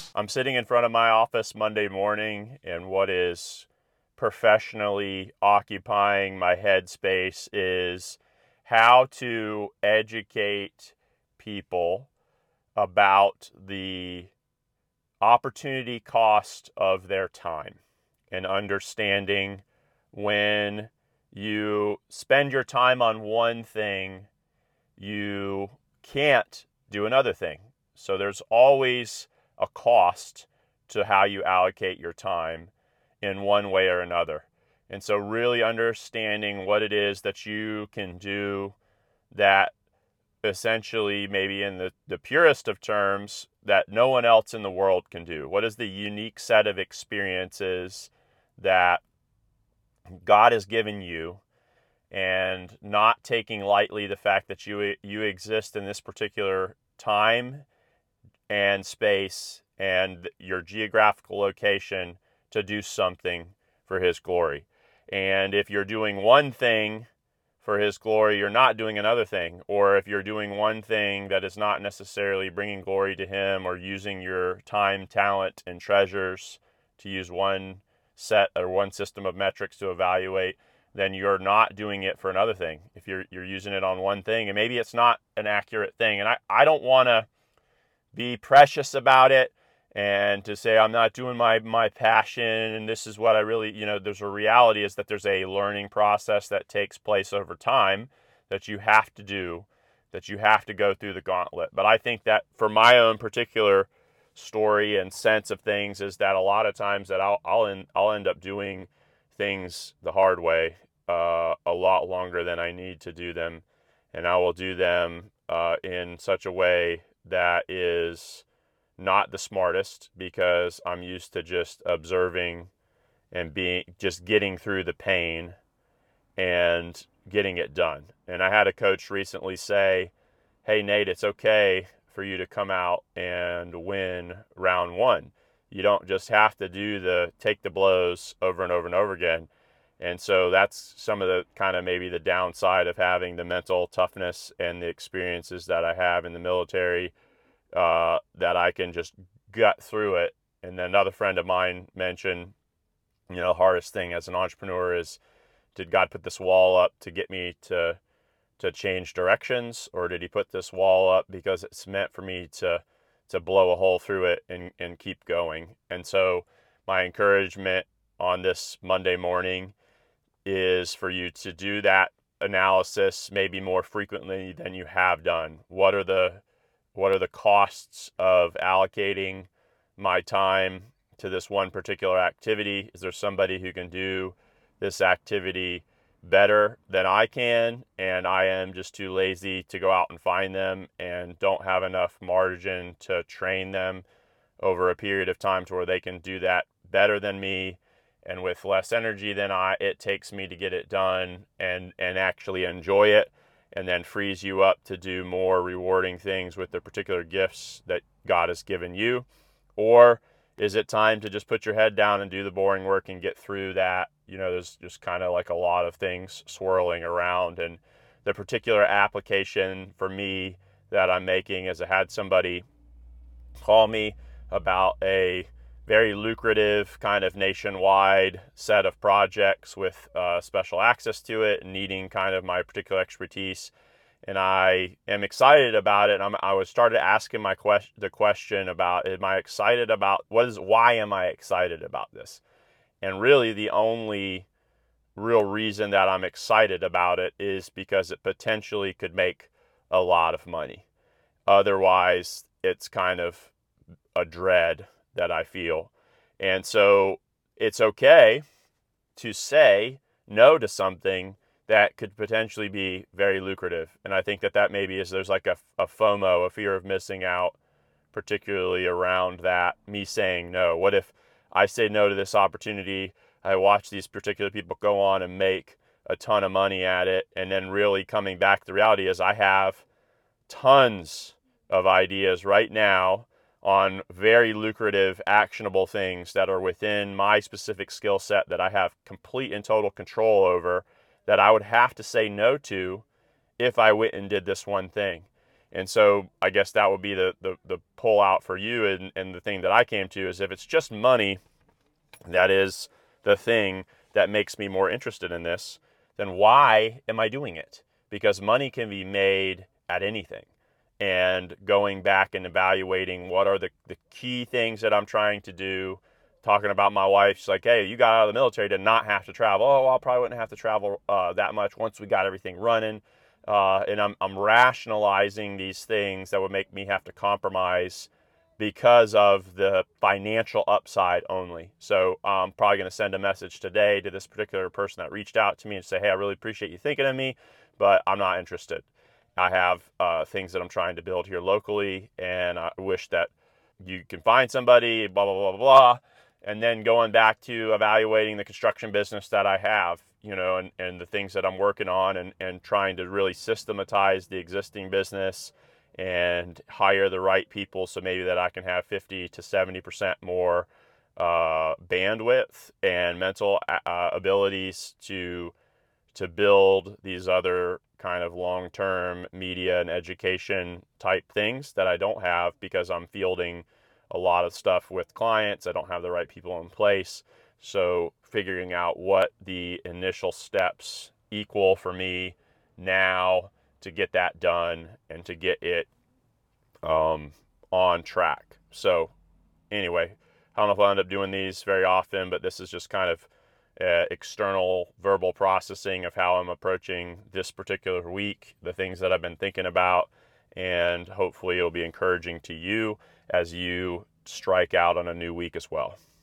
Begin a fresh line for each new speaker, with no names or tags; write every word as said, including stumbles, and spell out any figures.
I'm sitting in front of my office Monday morning, and what is professionally occupying my headspace is how to educate people about the opportunity cost of their time and understanding when you spend your time on one thing, you can't do another thing. So there's always a cost to how you allocate your time in one way or another. And so really understanding what it is that you can do that essentially, maybe in the, the purest of terms, that no one else in the world can do. What is the unique set of experiences that God has given you, and not taking lightly the fact that you you exist in this particular time and space and your geographical location to do something for His glory. And if you're doing one thing for His glory, you're not doing another thing. Or if you're doing one thing that is not necessarily bringing glory to Him, or using your time, talent, and treasures to use one set or one system of metrics to evaluate, then you're not doing it for another thing. If you're you're using it on one thing, and maybe it's not an accurate thing. And I, I don't want to be precious about it and to say I'm not doing my my passion and this is what I really, you know, there's a reality is that there's a learning process that takes place over time that you have to do, that you have to go through the gauntlet. But I think that for my own particular story and sense of things is that a lot of times that I'll I'll, end, I'll end up doing things the hard way uh, a lot longer than I need to do them, and I will do them uh, in such a way that is not the smartest, because I'm used to just observing and being just getting through the pain and getting it done. And I had a coach recently say, "Hey Nate, it's okay for you to come out and win round one. You don't just have to do the take the blows over and over and over again." And so that's some of the kind of maybe the downside of having the mental toughness and the experiences that I have in the military, uh, that I can just gut through it. And then another friend of mine mentioned, you know, the hardest thing as an entrepreneur is, did God put this wall up to get me to to change directions, or did He put this wall up because it's meant for me to to blow a hole through it and, and keep going? And so my encouragement on this Monday morning is for you to do that analysis maybe more frequently than you have done. What are the what are the costs of allocating my time to this one particular activity? Is there somebody who can do this activity better than I can, and I am just too lazy to go out and find them and don't have enough margin to train them over a period of time to where they can do that better than me and with less energy than I it takes me to get it done and and actually enjoy it, and then frees you up to do more rewarding things with the particular gifts that God has given you? Or is it time to just put your head down and do the boring work and get through that? You know, there's just kind of like a lot of things swirling around. And the particular application for me that I'm making is I had somebody call me about a very lucrative kind of nationwide set of projects with uh, special access to it and needing kind of my particular expertise. And I am excited about it. I'm, I was started asking my question, the question about, am I excited about what is, why am I excited about this? And really the only real reason that I'm excited about it is because it potentially could make a lot of money. Otherwise, it's kind of a dread that I feel. And so it's okay to say no to something that could potentially be very lucrative. And I think that that maybe is, there's like a, a FOMO, a fear of missing out, particularly around that, me saying no. What if I say no to this opportunity, I watch these particular people go on and make a ton of money at it, and then really coming back, the reality is I have tons of ideas right now on very lucrative, actionable things that are within my specific skill set that I have complete and total control over, that I would have to say no to if I went and did this one thing. And so I guess that would be the, the, the pull out for you. And, and the thing that I came to is if it's just money, that is the thing that makes me more interested in this, then why am I doing it? Because money can be made at anything. And going back and evaluating what are the, the key things that I'm trying to do, talking about my wife, she's like, hey, you got out of the military to not have to travel. Oh, well, I probably wouldn't have to travel uh, that much once we got everything running. Uh, and I'm, I'm rationalizing these things that would make me have to compromise because of the financial upside only. So I'm probably going to send a message today to this particular person that reached out to me and say, hey, I really appreciate you thinking of me, but I'm not interested. I have uh, things that I'm trying to build here locally, and I wish that you can find somebody, blah, blah, blah, blah, blah. And then going back to evaluating the construction business that I have, you know, and, and the things that I'm working on, and, and trying to really systematize the existing business and hire the right people so maybe that I can have fifty to seventy percent more uh, bandwidth and mental uh, abilities to to build these other kind of long-term media and education type things that I don't have because I'm fielding a lot of stuff with clients. I don't have the right people in place. So figuring out what the initial steps equal for me now to get that done and to get it um, on track. So anyway, I don't know if I'll end up doing these very often, but this is just kind of uh, external verbal processing of how I'm approaching this particular week, the things that I've been thinking about, and hopefully it'll be encouraging to you as you strike out on a new week as well.